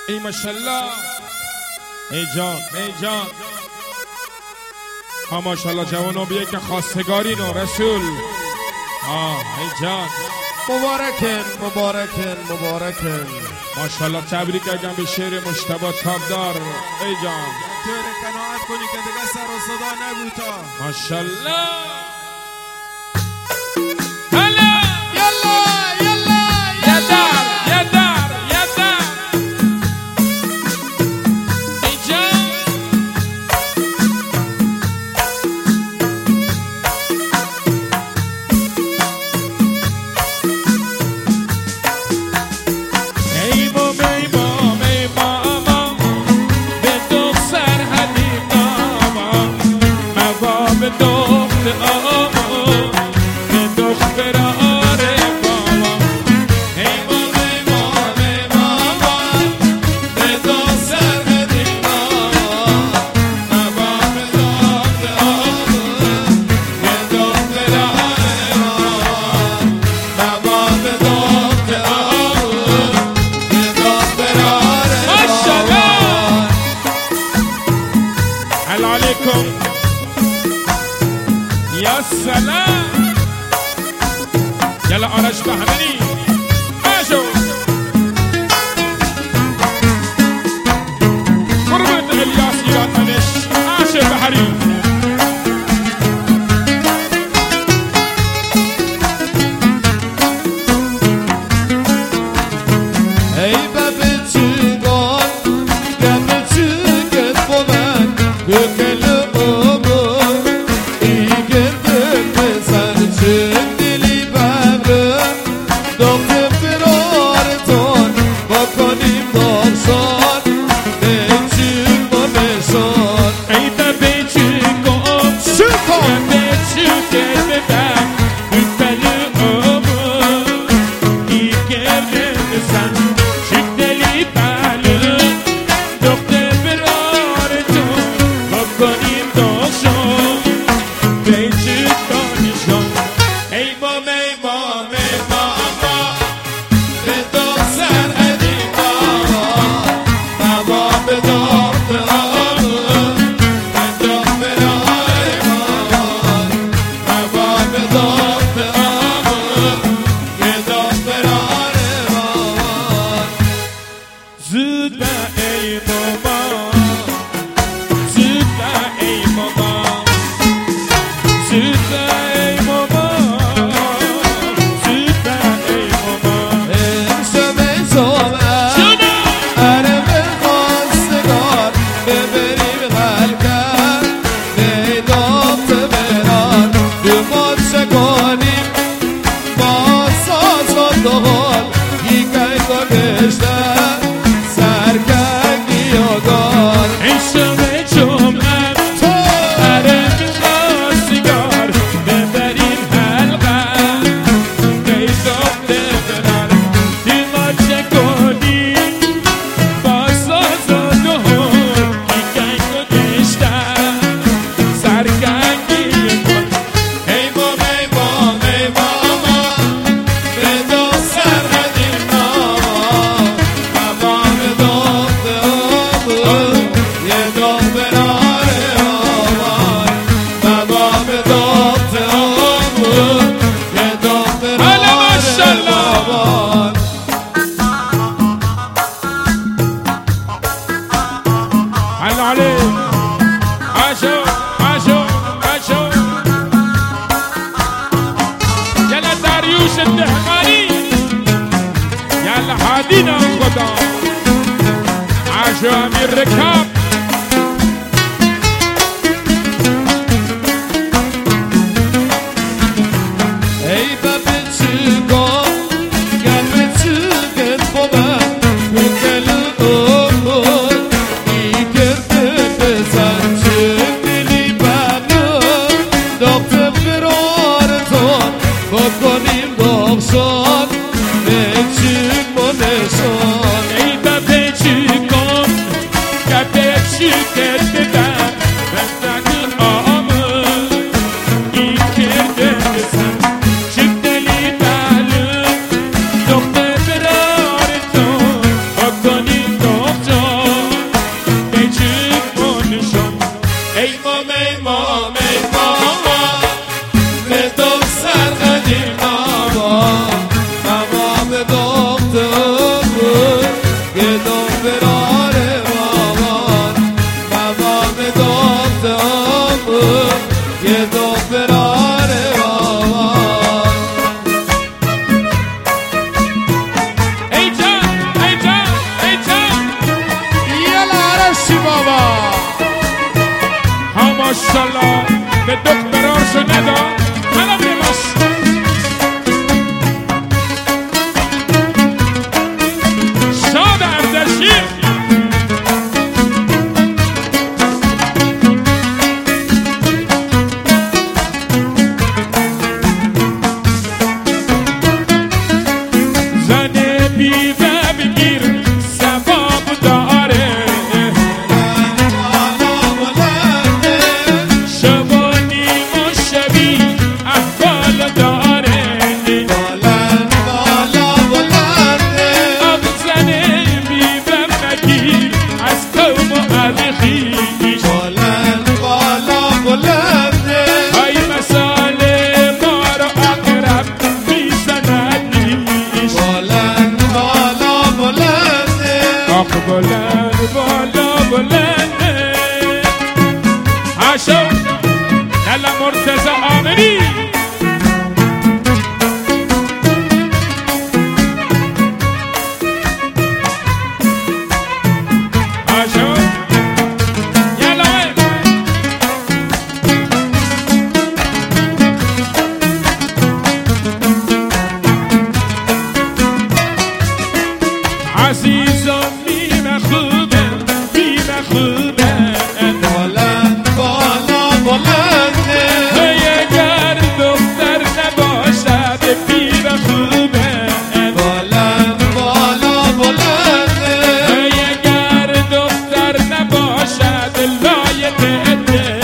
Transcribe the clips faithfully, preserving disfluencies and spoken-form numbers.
ای ماشالله ای جان ای جان ها ماشالله جوانو بیه که خواستگارین و رسول آه ای جان مبارکن مبارکن مبارکن ماشالله تبریک اگم به شعر مجتبی تابدار ای جان طور قناعت کنی که دیگه سر و صدا نبوتا ماشالله يا سلام يلا آرش بهمني ماشو قربت الياس يراد منش عاشق بحري ای بابچگان گمچگت بودن بکل دينا خدا عاشو امیر رکاب ای بابچگان گمچگت بودن بکل امور ای کرده بزن چه دلی بغل داغت فرارتان بکنیم داغشان نچیم و نشان ای بابچگان گپ ماشاءالله به دختراشو ندا حالا بیماش شاد اردشی زن بیوه بگیر ثواب داره شبانی و شبی احوال داره اب زن بیوه بگیر از قوم و ارخیش های مثال ما رو اقرب میزندیش آخ بلند بالا بلنده عشق دل مرتضی آمنی عشق یلا عزیزم بیمه خوبه بیمه خوبه اگر دختر نباشد بیمه خوبه اگر دختر نباشد لایق دل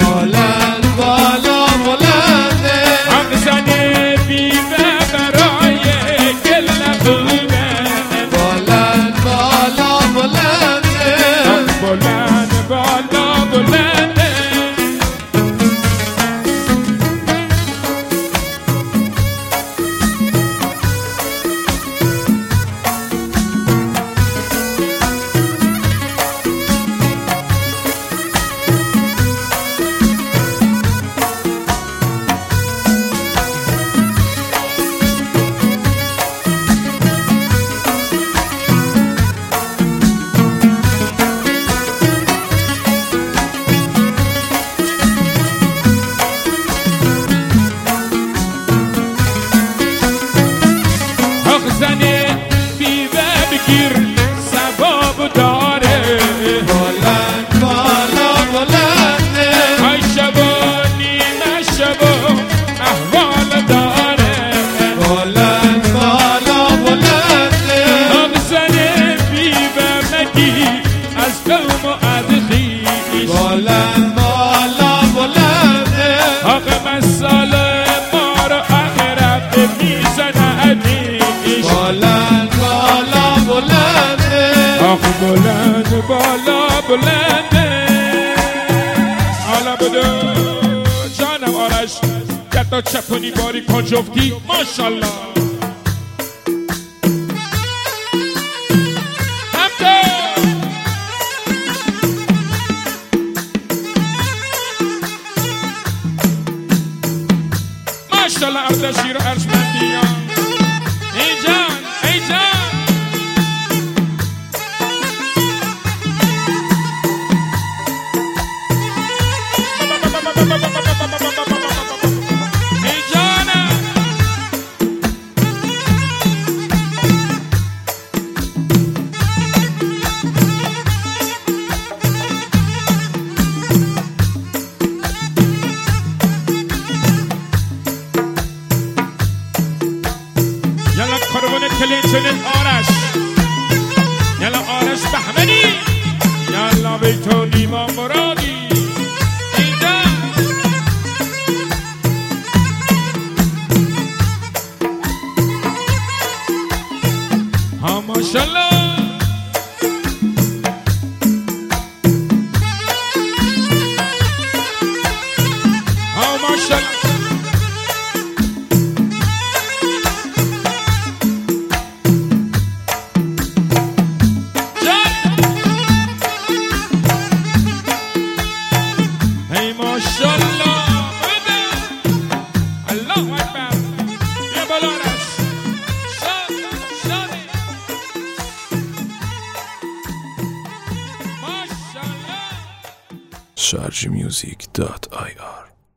حق زنه بیمه برای گل نخوبه بلند بالا بلنده حق زنه بیوه بگیر ثواب داره های شبانی نشبا احوال داره حق زنه بیوه مگیر از قوم و ادخیش حق مساله ما رو اقرب میزندیش آخ بلند بالا بلنده حالا بدو جانم آرش گتا چپونی باری کن جفتی ماشالله همدار ماشالله اردشیر و ارجمندیان ای جان ای جان ای جانم یلا قربون کلیچن آرش یلا آرش بهمنی یلا بیتو نیما مرادی اینجا ها ماشالله ها ماشالله شارژ میوزیک دات آی آر